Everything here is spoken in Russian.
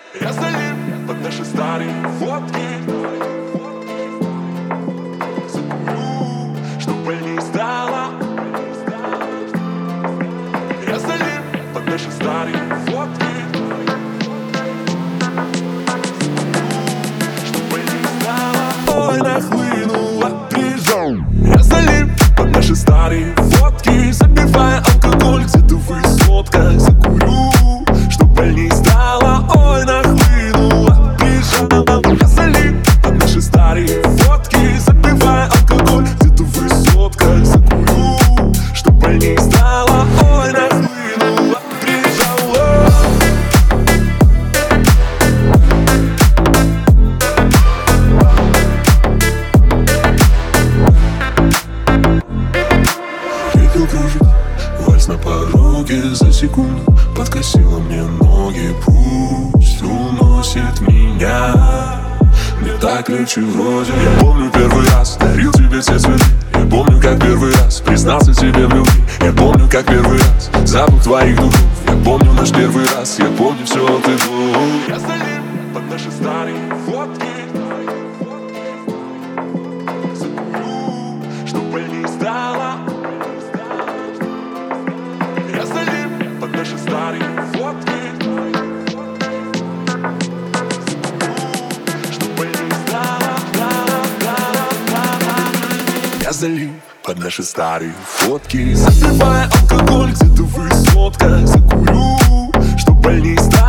Я залип под наши старые фотки. Закурю, чтоб больней стало. Я залип под наши старые фотки. Чтоб больней стало. Ой, нахлынула, прижал. Я залип под наши старые фотки. Запивая алкоголь где-то в высотках. Закурю, чтоб больней стало. Ой, нахлынула, прижал. Я залип под наши старые фотки. Запивая алкоголь где-то в высотках. Закурю, чтоб больней стало. Ой, нахлынула, прижала. Ехал кружить вальс на пороге. За секунду подкосила мне ноги. Пусть уносит меня. Не так ключи вроде. Я помню первый раз дарил тебе все цветы. Я помню, как первый раз признался тебе в любви. Я помню, как первый раз запах твоих духов. Я помню наш первый раз. Я помню все от и до. Я залип под наши старые фотки. Закурю, чтоб больней стало. Я залип под наши старые фотки. Чтоб больней стало. Я залип под наши старые фотки. Запивая алкоголь где-то в высотках. Закурю, чтоб больней стало.